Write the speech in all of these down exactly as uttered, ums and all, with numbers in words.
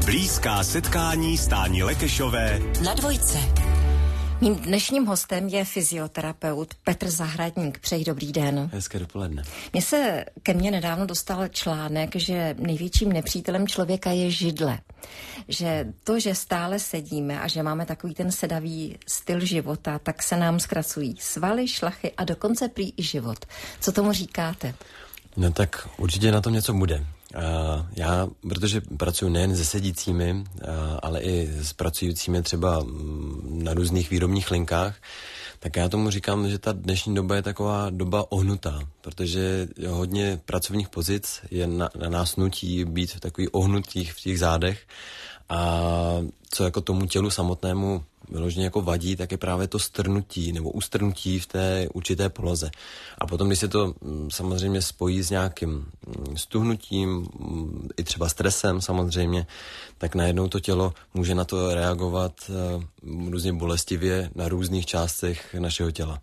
Blízká setkání Stáni Lekešové na Dvojce. Mým dnešním hostem je fyzioterapeut Petr Zahradník. Přeji dobrý den. Hezké dopoledne. Mně se ke mně nedávno dostal článek, že největším nepřítelem člověka je židle. Že to, že stále sedíme a že máme takový ten sedavý styl života, tak se nám zkracují svaly, šlachy a dokonce prý i život. Co tomu říkáte? No tak určitě na tom něco bude. Uh, já, protože pracuji nejen se sedícími, uh, ale i s pracujícími třeba na různých výrobních linkách, tak já tomu říkám, že ta dnešní doba je taková doba ohnutá, protože hodně pracovních pozic je na, na nás nutí být v takových ohnutých v těch zádech a co jako tomu tělu samotnému vyloženě jako vadí, tak je právě to strnutí nebo ustrnutí v té určité poloze. A potom, když se to samozřejmě spojí s nějakým stuhnutím, i třeba stresem samozřejmě, tak najednou to tělo může na to reagovat různě bolestivě na různých částech našeho těla.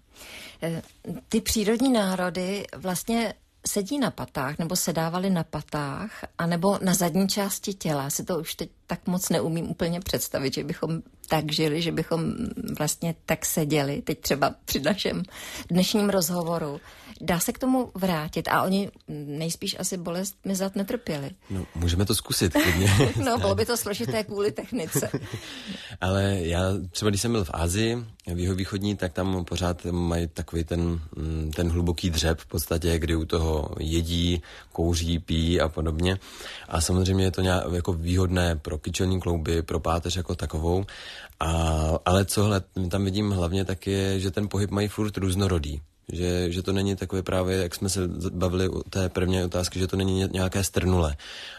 Ty přírodní národy vlastně sedí na patách, nebo sedávali na patách, anebo na zadní části těla. Si to už teď tak moc neumím úplně představit, že bychom tak žili, že bychom vlastně tak seděli, teď třeba při našem dnešním rozhovoru. Dá se k tomu vrátit a oni nejspíš asi bolestmi zad netrpěli. No, můžeme to zkusit. No, bylo by to složité kvůli technice. Ale já třeba, když jsem byl v Asii, v jihovýchodní, tak tam pořád mají takový ten, ten hluboký dřep v podstatě, kdy u toho jedí, kouří, pijí a podobně. A samozřejmě je to nějak jako výhodné pro kyčelní klouby, pro páteř jako takovou. A, ale co hled, tam vidím hlavně tak je, že ten pohyb mají furt různorodý. Že, že to není takové právě, jak jsme se bavili u té první otázky, že to není nějaké strnule.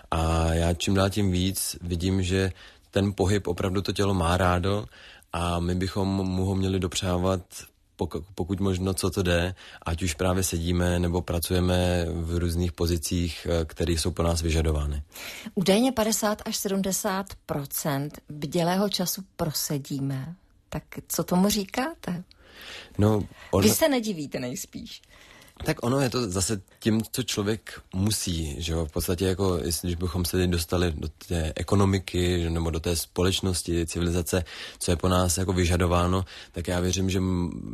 A já čím dál tím víc vidím, že ten pohyb opravdu to tělo má rádo a my bychom mu ho měli dopřávat pokud možno, co to jde, ať už právě sedíme nebo pracujeme v různých pozicích, které jsou po nás vyžadovány. Údajně padesát až sedmdesát procent bdělého času prosedíme. Tak co tomu říkáte? No, on... Vy se nedivíte nejspíš. Tak ono je to zase tím, co člověk musí, že jo, v podstatě jako, když bychom se dostali do té ekonomiky, nebo do té společnosti, civilizace, co je po nás jako vyžadováno, tak já věřím, že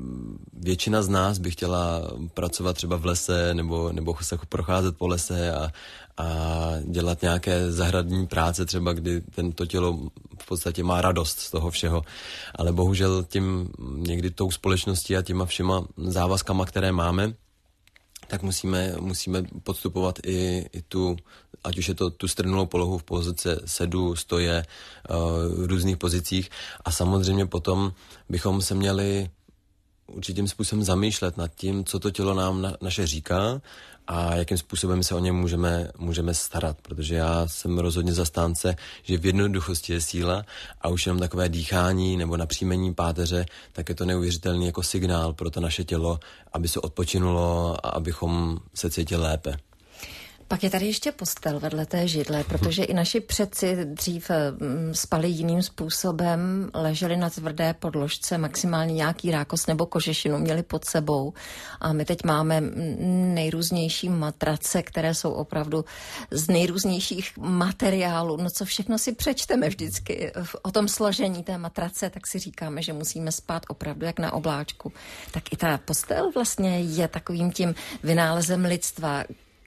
většina z nás by chtěla pracovat třeba v lese, nebo, nebo se procházet po lese a, a dělat nějaké zahradní práce třeba, kdy tento tělo v podstatě má radost z toho všeho. Ale bohužel tím někdy tou společností a těma všema závazkama, které máme, tak musíme, musíme podstupovat i, i tu, ať už je to tu strnulou polohu v pozici sedu, stoje, v různých pozicích. A samozřejmě potom bychom se měli určitým způsobem zamýšlet nad tím, co to tělo nám na, naše říká a jakým způsobem se o ně můžeme, můžeme starat, protože já jsem rozhodně zastánce, že v jednoduchosti je síla a už jenom takové dýchání nebo napříjmení páteře, tak je to neuvěřitelný jako signál pro to naše tělo, aby se odpočinulo a abychom se cítili lépe. Pak je tady ještě postel vedle té židle, protože i naši předci dřív spali jiným způsobem, leželi na tvrdé podložce, maximálně nějaký rákos nebo kožešinu měli pod sebou. A my teď máme nejrůznější matrace, které jsou opravdu z nejrůznějších materiálů. No co všechno si přečteme vždycky o tom složení té matrace, tak si říkáme, že musíme spát opravdu jak na obláčku. Tak i ta postel vlastně je takovým tím vynálezem lidstva,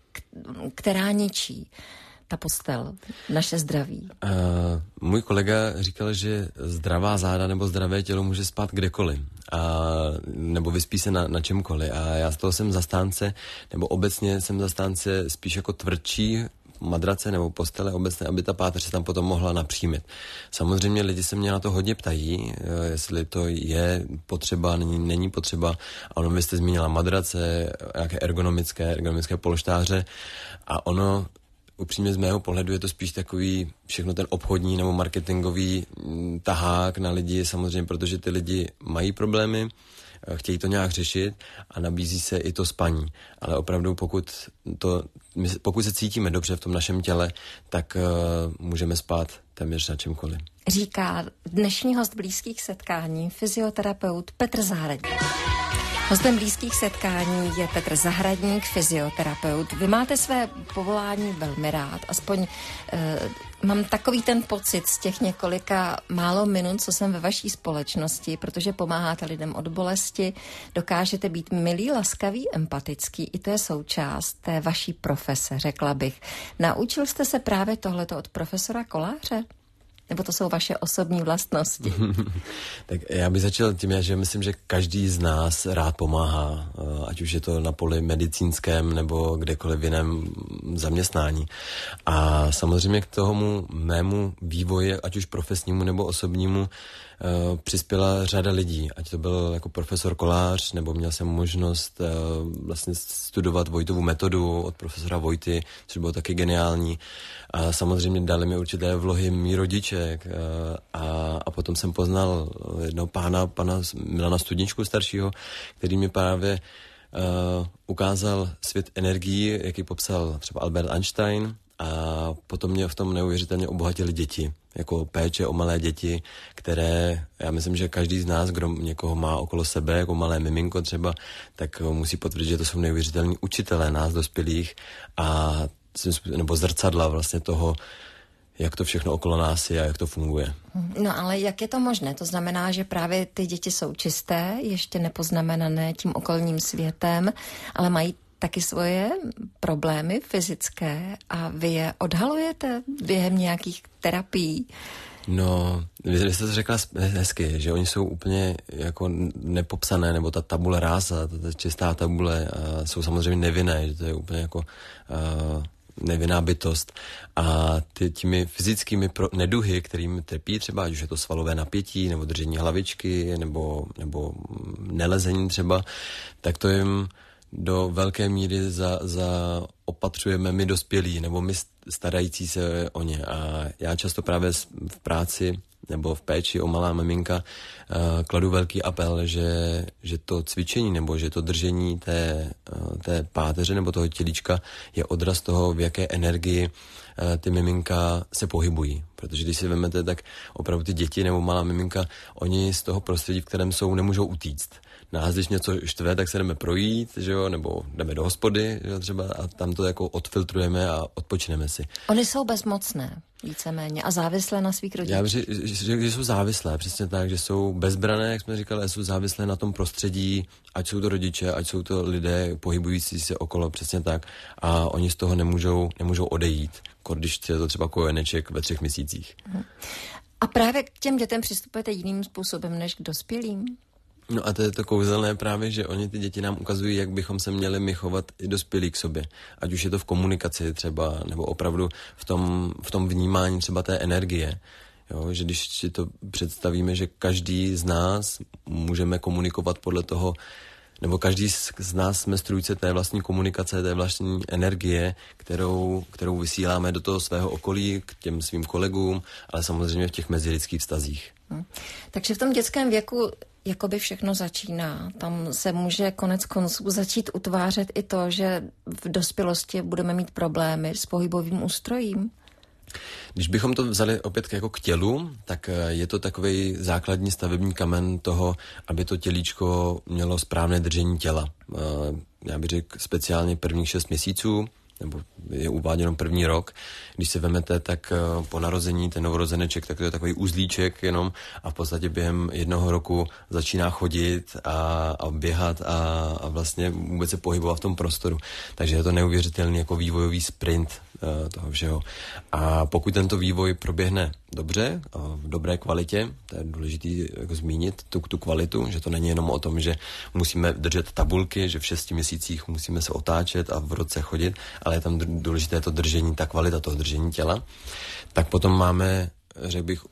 která ničí ta postel, naše zdraví. Uh, můj kolega říkal, že zdravá záda nebo zdravé tělo může spát kdekoliv. A, nebo vyspí se na, na čemkoliv. A já z toho jsem zastánce, nebo obecně jsem zastánce spíš jako tvrdší madrace nebo postele obecně, aby ta páteř se tam potom mohla napřímit. Samozřejmě lidi se mě na to hodně ptají, jestli to je potřeba, není, není potřeba. A ono, vy jste zmínila madrace, nějaké ergonomické, ergonomické polštáře a ono, upřímně z mého pohledu je to spíš takový všechno ten obchodní nebo marketingový tahák na lidi, samozřejmě, protože ty lidi mají problémy, chtějí to nějak řešit a nabízí se i to spaní. Ale opravdu pokud, to, pokud se cítíme dobře v tom našem těle, tak uh, můžeme spát téměř na čemkoliv. Říká dnešní host blízkých setkání fyzioterapeut Petr Zahradník. Hostem blízkých setkání je Petr Zahradník, fyzioterapeut. Vy máte své povolání velmi rád, aspoň e, mám takový ten pocit z těch několika málo minut, co jsem ve vaší společnosti, protože pomáháte lidem od bolesti, dokážete být milý, laskavý, empatický, i to je součást té vaší profese, řekla bych. Naučil jste se právě tohleto od profesora Koláře? Nebo to jsou vaše osobní vlastnosti? Tak já bych začal tím, že myslím, že každý z nás rád pomáhá, ať už je to na poli medicínském nebo kdekoliv v jiném zaměstnání. A samozřejmě k tomu mému vývoji, ať už profesnímu nebo osobnímu, Uh, přispěla řada lidí, ať to byl jako profesor Kolář, nebo měl jsem možnost uh, vlastně studovat Vojtovu metodu od profesora Vojty, což bylo taky geniální. A samozřejmě dali mi určité vlohy mý rodiče uh, a, a potom jsem poznal jednoho pána, pana Milana Studničku staršího, který mi právě uh, ukázal svět energií, jaký popsal třeba Albert Einstein, a potom mě v tom neuvěřitelně obohatili děti, jako péče o malé děti, které, já myslím, že každý z nás, kdo někoho má okolo sebe, jako malé miminko třeba, tak musí potvrdit, že to jsou neuvěřitelní učitelé nás dospělých a nebo zrcadla vlastně toho, jak to všechno okolo nás je a jak to funguje. No ale jak je to možné? To znamená, že právě ty děti jsou čisté, ještě nepoznamenané tím okolním světem, ale mají taky svoje problémy fyzické a vy je odhalujete během nějakých terapií? No, vy jste to řekla hezky, že oni jsou úplně jako nepopsané, nebo ta tabule rása, ta čistá tabule, a jsou samozřejmě nevinné, že to je úplně jako uh, nevinná bytost. A ty, těmi fyzickými pro, neduhy, kterými trpí třeba, ať už je to svalové napětí, nebo držení hlavičky, nebo, nebo nelezení třeba, tak to jim do velké míry za, za opatřujeme my dospělí, nebo my starající se o ně. A já často právě v práci nebo v péči o malá miminka uh, kladu velký apel, že, že to cvičení nebo že to držení té, uh, té páteře nebo toho tělíčka je odraz toho, v jaké energii uh, ty miminka se pohybují. Protože když si vezmete, tak opravdu ty děti nebo malá miminka, oni z toho prostředí, v kterém jsou, nemůžou utíct. Nás, když něco štve, tak se jdeme projít, že jo, nebo jdeme do hospody, že jo, třeba, a tam to jako odfiltrujeme a odpočineme si. Oni jsou bezmocné, víceméně, a závislé na svých rodičích. Já bych řekl, že, že jsou závislé, přesně tak, že jsou bezbrané, jak jsme říkali, jsou závislé na tom prostředí, ať jsou to rodiče, ať jsou to lidé pohybující se okolo, přesně tak, a oni z toho nemůžou, nemůžou odejít, když je to třeba kojeneček ve třech měsících. A právě k těm dětem přistupujete jiným způsobem než k dospělým? No a to je to kouzelné právě, že oni ty děti nám ukazují, jak bychom se měli my chovat i dospělí k sobě. Ať už je to v komunikaci třeba, nebo opravdu v tom, v tom vnímání třeba té energie. Jo, že když si to představíme, že každý z nás můžeme komunikovat podle toho, nebo každý z nás jsme strůjce té vlastní komunikace, té vlastní energie, kterou, kterou vysíláme do toho svého okolí, k těm svým kolegům, ale samozřejmě v těch mezilidských vztazích. Hmm. Takže v tom dětském věku jakoby všechno začíná. Tam se může konec konců začít utvářet i to, že v dospělosti budeme mít problémy s pohybovým ústrojím. Když bychom to vzali opět jako k tělu, tak je to takový základní stavební kamen toho, aby to tělíčko mělo správné držení těla. Já bych řekl speciálně prvních šest měsíců, nebo je uváděno první rok. Když se vemete, tak po narození ten novorozeneček, tak to je takový uzlíček jenom a v podstatě během jednoho roku začíná chodit a, a běhat a, a vlastně vůbec se pohybovat v tom prostoru. Takže je to neuvěřitelný jako vývojový sprint uh, toho všeho. A pokud tento vývoj proběhne dobře, v dobré kvalitě, to je důležité jako zmínit tu, tu kvalitu, že to není jenom o tom, že musíme držet tabulky, že v šesti měsících musíme se otáčet a v roce chodit, ale je tam důležité to držení, ta kvalita toho držení těla, tak potom máme, řekl bych,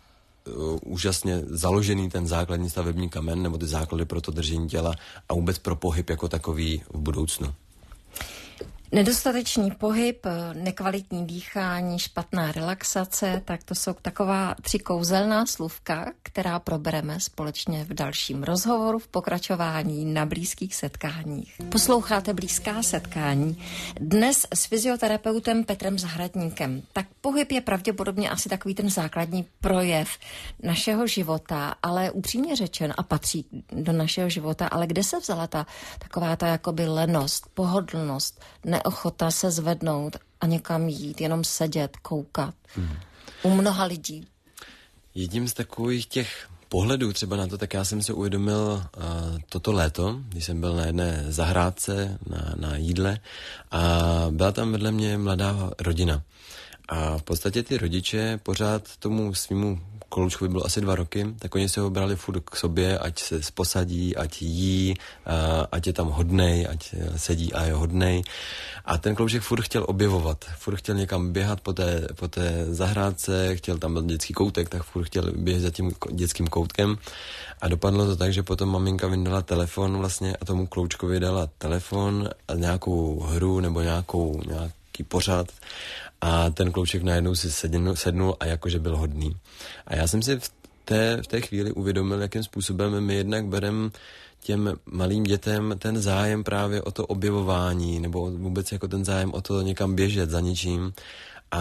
úžasně založený ten základní stavební kamen, nebo ty základy pro to držení těla a vůbec pro pohyb jako takový v budoucnu. Nedostatečný pohyb, nekvalitní dýchání, špatná relaxace, tak to jsou taková tři kouzelná slůvka, která probereme společně v dalším rozhovoru v pokračování na blízkých setkáních. Posloucháte Blízká setkání. Dnes s fyzioterapeutem Petrem Zahradníkem. Tak pohyb je pravděpodobně asi takový ten základní projev našeho života, ale upřímně řečen a patří do našeho života, ale kde se vzala ta taková ta jakoby lenost, pohodlnost, neochota se zvednout a někam jít, jenom sedět, koukat. Hmm. U mnoha lidí. Jedním z takových těch pohledů třeba na to, tak já jsem si uvědomil uh, toto léto, když jsem byl na jedné zahrádce, na, na jídle a byla tam vedle mě mladá rodina. A v podstatě ty rodiče pořád tomu svýmu Koloučkovi bylo asi dva roky, tak oni se ho brali furt k sobě, ať se posadí, ať jí, ať je tam hodnej, ať sedí a je hodnej. A ten Kolouček furt chtěl objevovat, furt chtěl někam běhat po té, po té zahrádce, chtěl tam byl dětský koutek, tak furt chtěl běhat za tím dětským koutkem. A dopadlo to tak, že potom maminka vyndala telefon vlastně a tomu Koloučkovi dala telefon a nějakou hru nebo nějakou, nějaký pořad. A ten Klouček najednou si sednul, sednul a jakože byl hodný. A já jsem si v té, v té chvíli uvědomil, jakým způsobem my jednak bereme těm malým dětem ten zájem právě o to objevování, nebo vůbec jako ten zájem o to někam běžet za něčím. A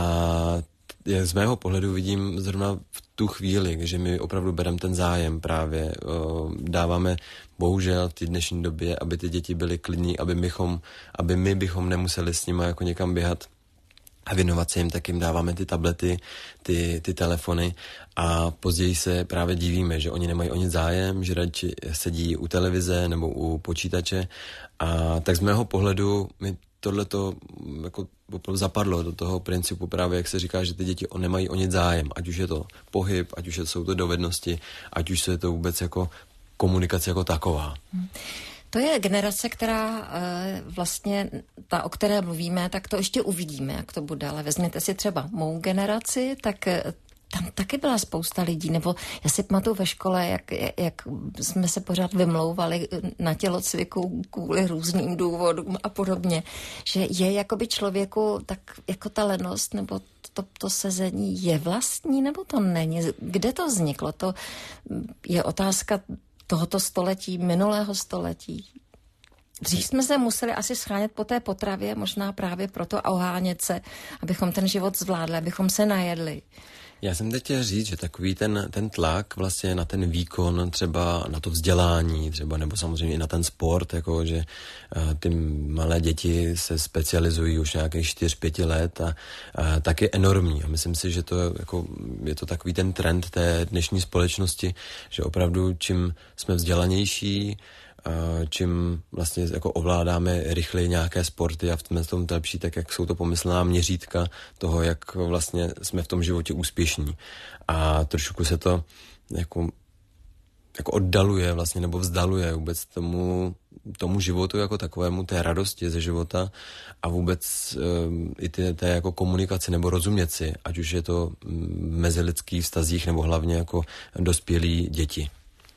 z mého pohledu vidím zrovna v tu chvíli, že my opravdu bereme ten zájem právě, o, dáváme bohužel v té dnešní době, aby ty děti byly klidní, aby, mychom, aby my bychom nemuseli s nimi jako někam běhat a věnovat se jim, tak jim dáváme ty tablety, ty, ty telefony a později se právě divíme, že oni nemají o nic zájem, že radši sedí u televize nebo u počítače a tak z mého pohledu mi tohleto jako zapadlo do toho principu právě, jak se říká, že ty děti nemají o nic zájem, ať už je to pohyb, ať už jsou to dovednosti, ať už je to vůbec jako komunikace jako taková. Hmm. To je generace, která vlastně, ta, o které mluvíme, tak to ještě uvidíme, jak to bude, ale vezměte si třeba mou generaci, tak tam taky byla spousta lidí, nebo já si pamatuju ve škole, jak, jak jsme se pořád vymlouvali na tělocviku kvůli různým důvodům a podobně, že je jakoby člověku tak jako ta lenost, nebo to, to sezení je vlastní, nebo to není? Kde to vzniklo? To je otázka tohoto století, minulého století. Dřív jsme se museli asi schránit po té potravě, možná právě proto a ohánět se, abychom ten život zvládli, abychom se najedli. Já jsem teď chtěl říct, že takový ten, ten tlak vlastně na ten výkon, třeba na to vzdělání, třeba nebo samozřejmě i na ten sport, jako že uh, ty malé děti se specializují už nějakých čtyř, pěti let a uh, tak je enormní. A myslím si, že to jako, je to takový ten trend té dnešní společnosti, že opravdu čím jsme vzdělanější, čím vlastně jako ovládáme rychleji nějaké sporty a v tom, tom lepší, tak jak jsou to pomyslná měřítka toho, jak vlastně jsme v tom životě úspěšní. A trošku se to jako, jako oddaluje vlastně, nebo vzdaluje vůbec tomu, tomu životu jako takovému, té radosti ze života a vůbec um, i ty, té jako komunikaci nebo rozumět si, ať už je to v mezilidských vztazích nebo hlavně jako dospělí děti.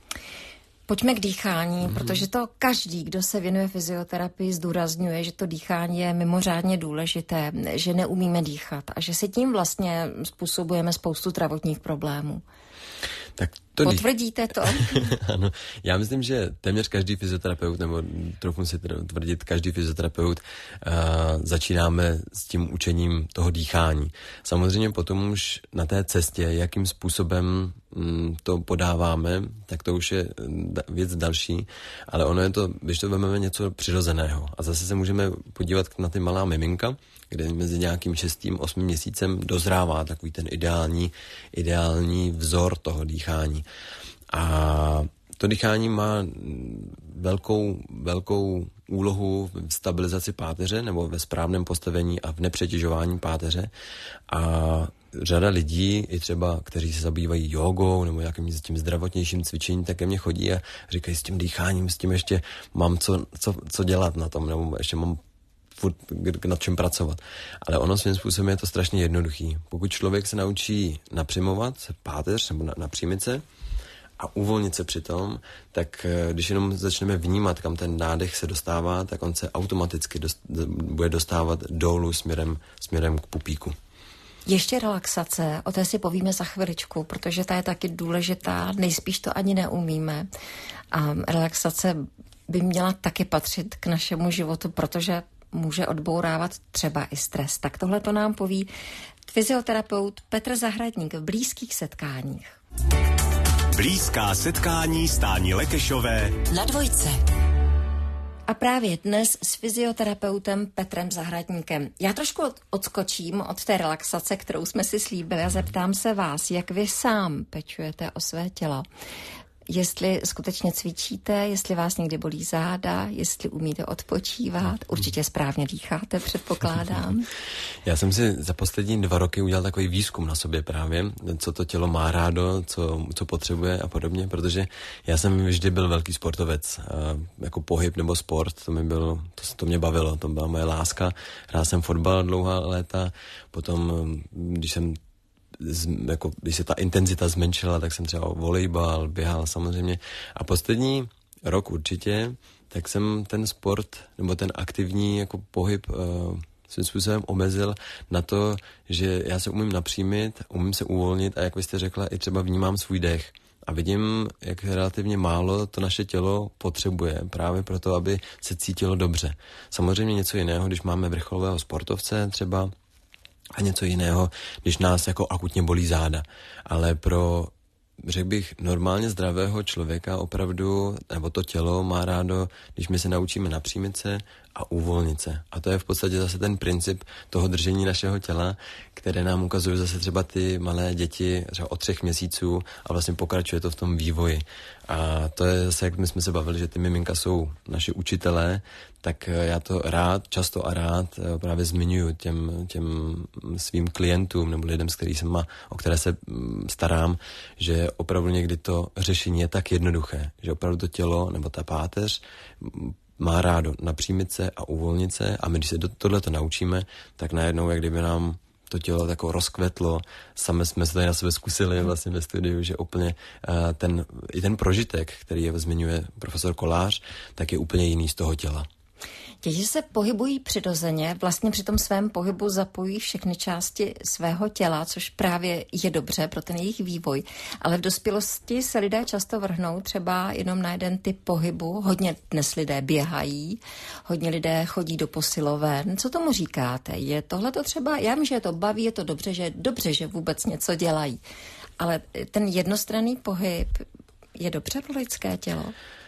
Pojďme k dýchání, mm-hmm. protože to každý, kdo se věnuje fyzioterapii, zdůrazňuje, že to dýchání je mimořádně důležité, že neumíme dýchat a že si tím vlastně způsobujeme spoustu zdravotních problémů. Tak to potvrdíte to? Ano, já myslím, že téměř každý fyzioterapeut, nebo trochu si tvrdit, každý fyzioterapeut uh, začínáme s tím učením toho dýchání. Samozřejmě potom už na té cestě, jakým způsobem mm, to podáváme, tak to už je věc další, ale ono je to, když to vezmeme něco přirozeného. A zase se můžeme podívat na ty malá miminka, kde mezi nějakým šestým, osmým měsícem dozrává takový ten ideální, ideální vzor toho dýchání. A to dýchání má velkou, velkou úlohu v stabilizaci páteře nebo ve správném postavení a v nepřetěžování páteře. A řada lidí, i třeba, kteří se zabývají jogou nebo nějakým s tím zdravotnějším cvičením, tak ke mně chodí a říkají, s tím dýcháním, s tím ještě mám co, co, co dělat na tom, nebo ještě mám furt nad čem pracovat. Ale ono svým způsobem je to strašně jednoduchý. Pokud člověk se naučí napřimovat páteř nebo napřímit se a uvolnit se přitom, tak když jenom začneme vnímat, kam ten nádech se dostává, tak on se automaticky dost, bude dostávat dolů směrem, směrem k pupíku. Ještě relaxace, o té si povíme za chviličku, protože ta je taky důležitá, nejspíš to ani neumíme. A relaxace by měla taky patřit k našemu životu, protože může odbourávat třeba i stres. Tak tohle to nám poví fyzioterapeut Petr Zahradník v Blízkých setkáních. Blízká setkání Stáni Lekešové na Dvojce. A právě dnes s fyzioterapeutem Petrem Zahradníkem. Já trošku odskočím od té relaxace, kterou jsme si slíbili, a zeptám se vás, jak vy sám pečujete o své tělo. Jestli skutečně cvičíte, jestli vás někdy bolí záda, jestli umíte odpočívat, určitě správně dýcháte, předpokládám. Já jsem si za poslední dva roky udělal takový výzkum na sobě právě, co to tělo má rádo, co, co potřebuje a podobně, protože já jsem vždy byl velký sportovec, jako pohyb nebo sport, to mi bylo, to, to mě bavilo, to byla moje láska. Hrál jsem fotbal dlouhá léta, potom, když jsem Z, jako, když se ta intenzita zmenšila, tak jsem třeba volejbal, běhal samozřejmě. A poslední rok určitě, tak jsem ten sport, nebo ten aktivní jako pohyb uh, svým způsobem omezil na to, že já se umím napřímit, umím se uvolnit a jak vy jste řekla, i třeba vnímám svůj dech. A vidím, jak relativně málo to naše tělo potřebuje právě proto, aby se cítilo dobře. Samozřejmě něco jiného, když máme vrcholového sportovce třeba, a něco jiného, když nás jako akutně bolí záda. Ale pro, řekl bych, normálně zdravého člověka opravdu, nebo to tělo má rádo, když my se naučíme napřímit se a uvolnit se. A to je v podstatě zase ten princip toho držení našeho těla, které nám ukazují zase třeba ty malé děti třeba od třech měsíců a vlastně pokračuje to v tom vývoji. A to je zase, jak my jsme se bavili, že ty miminka jsou naši učitelé, tak já to rád, často a rád právě zmiňuji těm, těm svým klientům nebo lidem, s kterými jsem má, o které se starám, že opravdu někdy to řešení je tak jednoduché, že opravdu to tělo nebo ta páteř má rádo napřímit se a uvolnit se a my, když se tohle to naučíme, tak najednou, jak kdyby nám to tělo tako rozkvetlo, sami jsme se tady na sebe zkusili vlastně ve studiu, že úplně uh, ten, i ten prožitek, který je zmiňuje profesor Kolář, tak je úplně jiný z toho těla. Děti se pohybují přirozeně, vlastně při tom svém pohybu zapojí všechny části svého těla, což právě je dobře pro ten jejich vývoj. Ale v dospělosti se lidé často vrhnou třeba jenom na jeden typ pohybu. Hodně dnes lidé běhají, hodně lidé chodí do posiloven. Co tomu říkáte? Je tohle to třeba, já vím, že je to baví, je to dobře, že je dobře, že vůbec něco dělají. Ale ten jednostranný pohyb je dobře pro lidské tělo?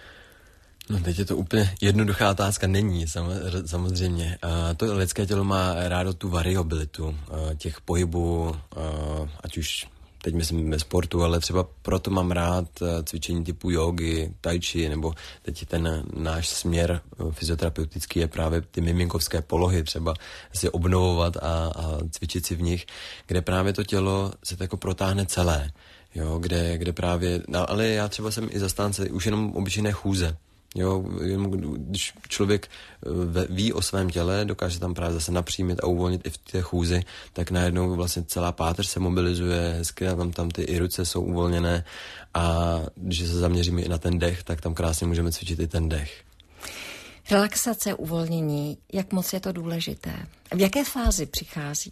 No teď je to úplně jednoduchá otázka, není samozřejmě. To lidské tělo má rádo tu variabilitu těch pohybů, ať už teď myslím ve sportu, ale třeba proto mám rád cvičení typu jógy, tai chi, nebo teď ten náš směr fyzioterapeutický je právě ty miminkovské polohy, třeba si obnovovat a, a cvičit si v nich, kde právě to tělo se tak jako protáhne celé, jo, kde, kde právě, no, ale já třeba jsem i zastánce už jenom obyčejné chůze. Jo, když člověk ví o svém těle, dokáže tam právě zase napřímit a uvolnit i v té chůzi, tak najednou vlastně celá páteř se mobilizuje hezky a tam, tam ty i ruce jsou uvolněné a když se zaměříme i na ten dech, tak tam krásně můžeme cvičit i ten dech. Relaxace, uvolnění, jak moc je to důležité? V jaké fázi přichází?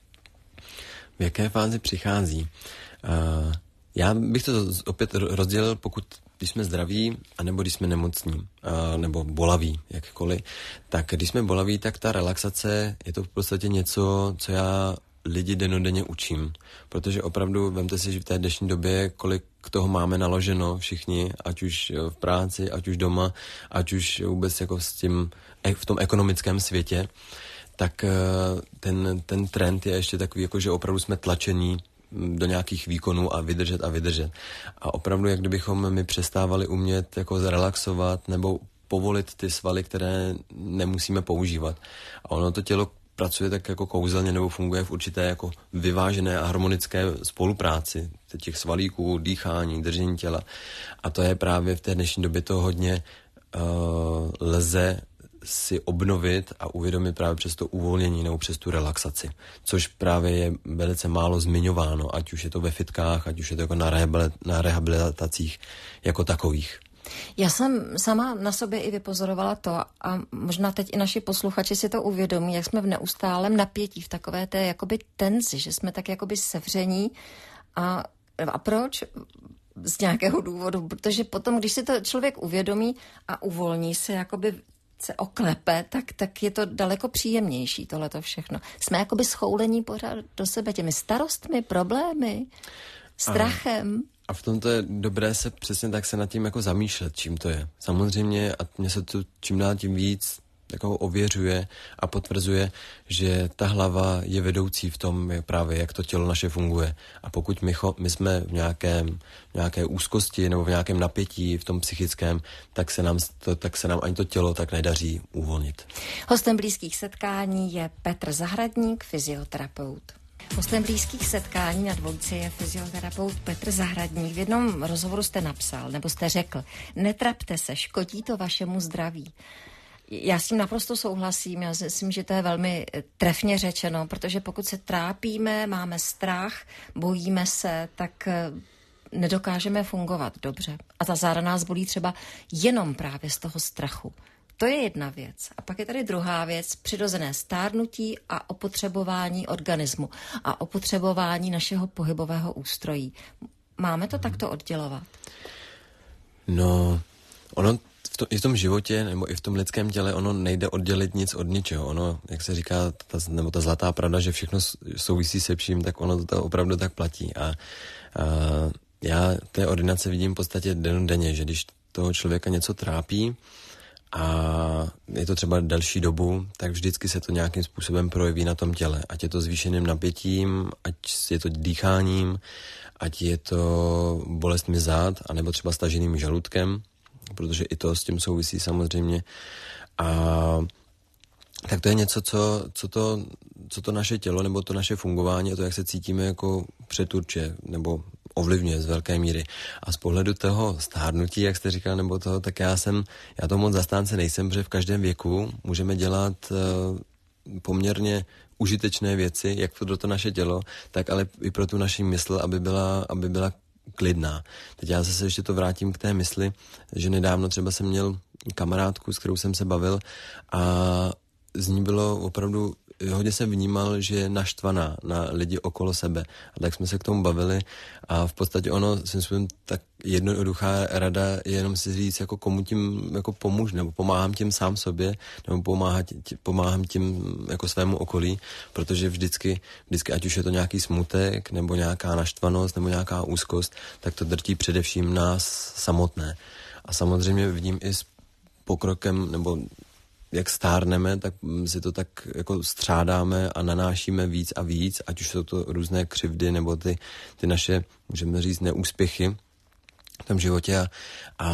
V jaké fázi přichází? Uh, já bych to opět rozdělil, pokud když jsme zdraví, anebo když jsme nemocní, a, nebo bolaví, jakkoliv, tak když jsme bolaví, tak ta relaxace je to v podstatě něco, co já lidi dennodenně učím. Protože opravdu, vemte si, že v té dnešní době, kolik toho máme naloženo všichni, ať už v práci, ať už doma, ať už vůbec jako s tím, v tom ekonomickém světě, tak ten, ten trend je ještě takový, jako že opravdu jsme tlačení do nějakých výkonů a vydržet a vydržet. A opravdu, jak kdybychom my přestávali umět jako zrelaxovat nebo povolit ty svaly, které nemusíme používat. A ono to tělo pracuje tak jako kouzelně nebo funguje v určité jako vyvážené a harmonické spolupráci těch svalíků, dýchání, držení těla. A to je právě v té dnešní době to hodně uh, lze si obnovit a uvědomit právě přes to uvolnění nebo přes tu relaxaci. Což právě je velice málo zmiňováno, ať už je to ve fitkách, ať už je to jako na, rehabil- na rehabilitacích jako takových. Já jsem sama na sobě i vypozorovala to a možná teď i naši posluchači si to uvědomí, jak jsme v neustálém napětí, v takové té jakoby tenzi, že jsme tak jakoby sevření a, a proč? Z nějakého důvodu, protože potom, když si to člověk uvědomí a uvolní se, jakoby se oklepe, tak, tak je to daleko příjemnější tohleto všechno. Jsme jakoby schoulení pořád do sebe těmi starostmi, problémy, strachem. A, a v tomto je dobré se přesně tak se nad tím jako zamýšlet, čím to je. Samozřejmě a mně se to čím dál tím víc jako ověřuje a potvrzuje, že ta hlava je vedoucí v tom jak právě, jak to tělo naše funguje. A pokud my, cho, my jsme v nějakém, nějaké úzkosti nebo v nějakém napětí v tom psychickém, tak se nám, to, tak se nám ani to tělo tak nedaří uvolnit. Hostem blízkých setkání je Petr Zahradník, fyzioterapeut. Hostem blízkých setkání na dvojce je fyzioterapeut Petr Zahradník. V jednom rozhovoru jste napsal, nebo jste řekl, netrapte se, škodí to vašemu zdraví. Já s tím naprosto souhlasím, já myslím, že to je velmi trefně řečeno, protože pokud se trápíme, máme strach, bojíme se, tak nedokážeme fungovat dobře. A ta záda nás bolí třeba jenom právě z toho strachu. To je jedna věc. A pak je tady druhá věc, přirozené stárnutí a opotřebování organismu a opotřebování našeho pohybového ústrojí. Máme to takto oddělovat? No, ono v, to, i v tom životě nebo i v tom lidském těle ono nejde oddělit nic od ničeho. Ono, jak se říká, ta, nebo ta zlatá pravda, že všechno souvisí se vším, tak ono to opravdu tak platí. A, a já té ordinace vidím v podstatě dennodenně, že když toho člověka něco trápí a je to třeba delší dobu, tak vždycky se to nějakým způsobem projeví na tom těle. Ať je to zvýšeným napětím, ať je to dýcháním, ať je to bolestmi zád, anebo třeba staženým žaludkem, protože i to s tím souvisí samozřejmě. A tak to je něco, co, co, to, co to naše tělo nebo to naše fungování a to, jak se cítíme, jako přeturčuje nebo ovlivňuje z velké míry. A z pohledu toho stárnutí, jak jste říkal, nebo toho, tak já jsem, já to moc zastánce nejsem, protože v každém věku můžeme dělat uh, poměrně užitečné věci, jak pro to naše tělo, tak ale i pro tu naši mysl, aby byla, aby byla klidná. Teď já zase ještě to vrátím k té mysli, že nedávno třeba jsem měl kamarádku, s kterou jsem se bavil a z ní bylo opravdu, hodně jsem vnímal, že je naštvaná na lidi okolo sebe. A tak jsme se k tomu bavili a v podstatě ono, si myslím, tak jednoduchá rada je jenom si říct, jako komu tím jako pomůžu, nebo pomáhám tím sám sobě, nebo pomáhám tím, pomáhám tím jako svému okolí, protože vždycky, vždycky, ať už je to nějaký smutek, nebo nějaká naštvanost, nebo nějaká úzkost, tak to drtí především nás samotné. A samozřejmě vidím i s pokrokem, nebo jak stárneme, tak si to tak jako střádáme a nanášíme víc a víc, ať už jsou to různé křivdy nebo ty, ty naše, můžeme říct, neúspěchy v tom životě a, a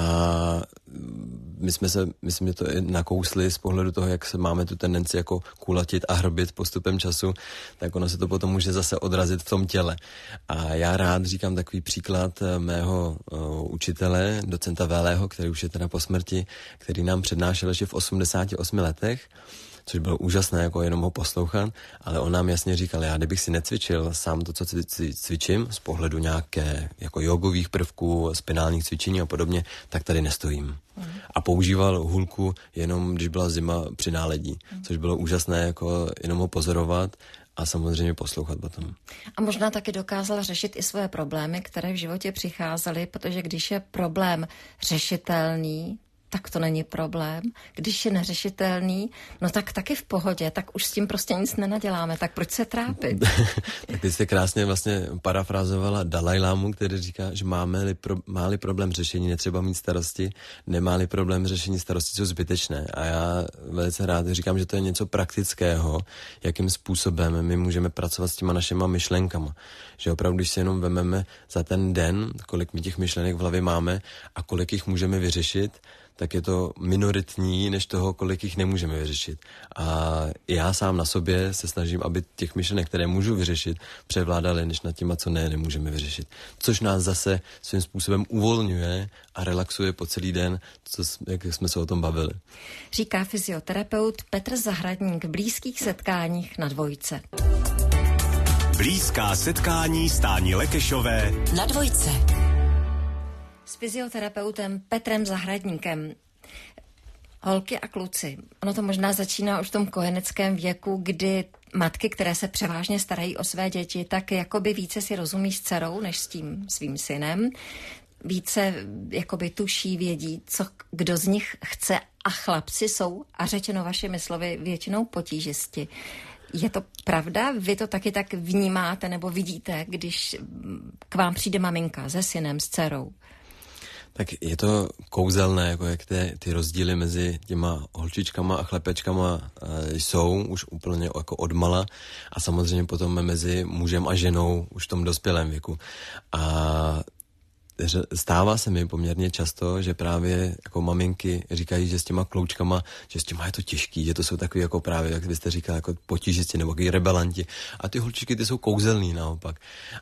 my jsme se, myslím, že to i nakousli z pohledu toho, jak se máme tu tendenci jako kulatit a hrbit postupem času, tak ono se to potom může zase odrazit v tom těle. A já rád říkám takový příklad mého uh, učitele, docenta Vélého, který už je teda po smrti, který nám přednášel ještě v osmdesáti osmi letech, což bylo úžasné, jako jenom ho poslouchat, ale on nám jasně říkal, já kdybych si necvičil sám to, co cvičím, z pohledu nějaké jako jogových prvků, spinálních cvičení a podobně, tak tady nestojím. Mm. A používal hůlku jenom, když byla zima při náledí, mm. což bylo úžasné, jako jenom ho pozorovat a samozřejmě poslouchat potom. A možná taky dokázal řešit i své problémy, které v životě přicházely, protože když je problém řešitelný, tak to není problém. Když je neřešitelný, no tak taky v pohodě, tak už s tím prostě nic nenaděláme, tak proč se trápit? Tak ty jste krásně vlastně parafrázovala Dalajlámu, který říká, že máme-li pro, má-li problém řešení, netřeba mít starosti, nemá-li problém řešení, starosti jsou zbytečné. A já velice rád říkám, že to je něco praktického, jakým způsobem my můžeme pracovat s těma našima myšlenkama. Že opravdu, když si jenom vememe za ten den, kolik my těch myšlenek v hlavě máme a kolik jich můžeme vyřešit, tak je to minoritní než toho, kolik jich nemůžeme vyřešit. A já sám na sobě se snažím, aby těch myšlenek, které můžu vyřešit, převládaly než nad těma, co ne, nemůžeme vyřešit. Což nás zase svým způsobem uvolňuje a relaxuje po celý den, co, jak jsme se o tom bavili. Říká fyzioterapeut Petr Zahradník v blízkých setkáních na Dvojce. Blízká setkání Stáni Lekešové na Dvojce. S fyzioterapeutem Petrem Zahradníkem. Holky a kluci, ono to možná začíná už v tom kojeneckém věku, kdy matky, které se převážně starají o své děti, tak jakoby více si rozumí s dcerou než s tím svým synem. Více jakoby tuší, vědí, co kdo z nich chce, a chlapci jsou, a řečeno vašimi slovy, většinou potížisti. Je to pravda? Vy to taky tak vnímáte nebo vidíte, když k vám přijde maminka se synem, s dcerou? Tak je to kouzelné, jako jak ty, ty rozdíly mezi těma holčičkama a chlapečkama e, jsou už úplně jako odmala, a samozřejmě potom mezi mužem a ženou už v tom dospělém věku. A stává se mi poměrně často, že právě jako maminky říkají, že s těma kloučkama, že s těma je to těžký, že to jsou takový jako právě, jak byste říkali, jako potížisti nebo takový rebelanti. A ty holčičky, ty jsou kouzelný naopak.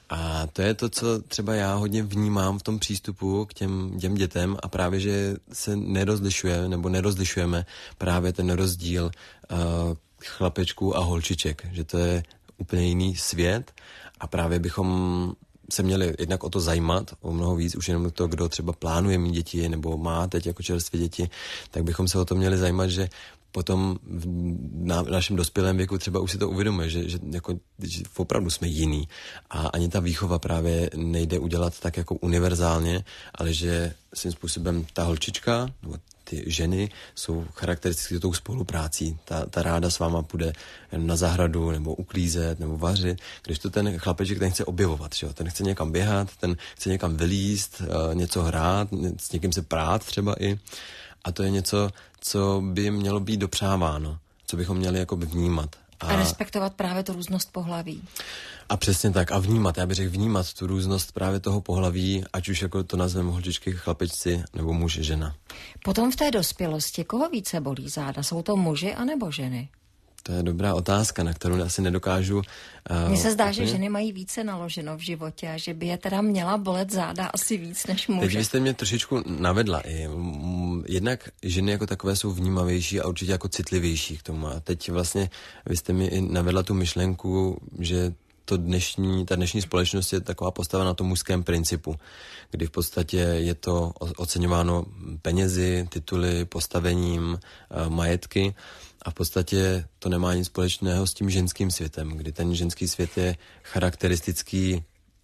A to je to, co třeba já hodně vnímám v tom přístupu k těm, těm dětem, a právě, že se nerozlišuje nebo nerozlišujeme právě ten rozdíl uh, chlapečků a holčiček, že to je úplně jiný svět, a právě bychom se měli jednak o to zajímat, o mnoho víc, už jenom to, kdo třeba plánuje mít děti nebo má teď jako čerstvě děti, tak bychom se o to měli zajímat, že potom v, na, v našem dospělém věku třeba už si to uvědomuje, že, že, jako, že opravdu jsme jiný, a ani ta výchova právě nejde udělat tak jako univerzálně, ale že svým způsobem ta holčička nebo ty ženy jsou charakteristické tou spoluprácí. Ta, ta ráda s váma půjde na zahradu nebo uklízet nebo vařit, když to ten chlapeček, ten chce objevovat, že jo? Ten chce někam běhat, ten chce někam vylízt, něco hrát, s někým se prát třeba i. A to je něco, co by mělo být dopřáváno, co bychom měli jakoby vnímat. A, a respektovat právě tu různost pohlaví. A přesně tak. A vnímat, já bych řekl vnímat tu různost právě toho pohlaví, ať už jako to nazveme holčičky, chlapečci nebo muž, žena. Potom v té dospělosti, koho více bolí záda? Jsou to muži anebo ženy? To je dobrá otázka, na kterou asi nedokážu. Uh, Mně se zdá, úplně. že ženy mají více naloženo v životě a že by je teda měla bolet záda asi víc než muže. Teď vy jste mě trošičku navedla. I. Jednak ženy jako takové jsou vnímavější a určitě jako citlivější k tomu. A teď vlastně vy jste mi i navedla tu myšlenku, že to dnešní, ta dnešní společnost je taková postava na tom mužském principu, kdy v podstatě je to oceňováno penězi, tituly, postavením, majetky, a v podstatě to nemá nic společného s tím ženským světem, kdy ten ženský svět je charakteristický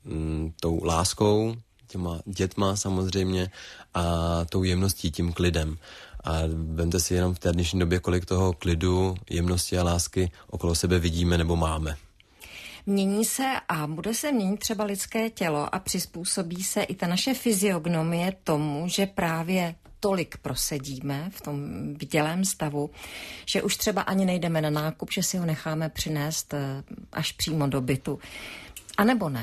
m, tou láskou, těma dětma samozřejmě, a tou jemností, tím klidem. A vemte si jenom v té dnešní době, kolik toho klidu, jemnosti a lásky okolo sebe vidíme nebo máme. Mění se a bude se měnit třeba lidské tělo a přizpůsobí se i ta naše fyziognomie tomu, že právě tolik prosedíme v tom bdělém stavu, že už třeba ani nejdeme na nákup, že si ho necháme přinést až přímo do bytu. A nebo ne?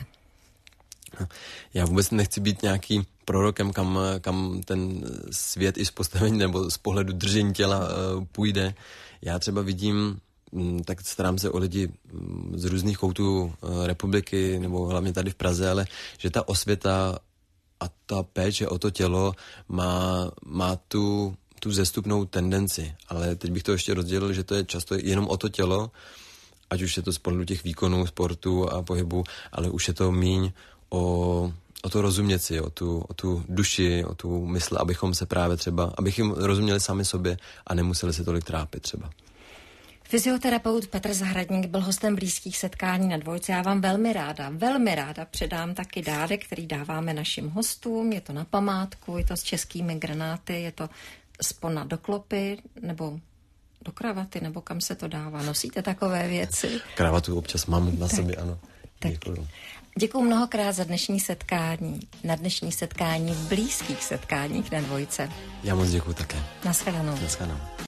Já vůbec nechci být nějaký prorokem, kam, kam ten svět i z postavení nebo z pohledu držení těla uh, půjde. Já třeba vidím, tak starám se o lidi z různých koutů republiky, nebo hlavně tady v Praze, ale že ta osvěta a ta péče o to tělo má, má tu, tu zestupnou tendenci. Ale teď bych to ještě rozdělil, že to je často jenom o to tělo, ať už je to z pohledu těch výkonů, sportu a pohybu, ale už je to míň o, o to rozumět si, o tu, o tu duši, o tu mysl, abychom se právě třeba, abychom rozuměli sami sobě a nemuseli se tolik trápit třeba. Fyzioterapeut Petr Zahradník byl hostem blízkých setkání na Dvojce. Já vám velmi ráda, velmi ráda předám taky dárek, který dáváme našim hostům. Je to na památku, je to s českými granáty, je to spona do klopy nebo do kravaty, nebo kam se to dává. Nosíte takové věci? Kravatu občas mám na sobě, ano. Děkuji. Děkuji mnohokrát za dnešní setkání. Na dnešní setkání v blízkých setkáních na Dvojce. Já moc děkuji také. Naschledanou. Naschledanou.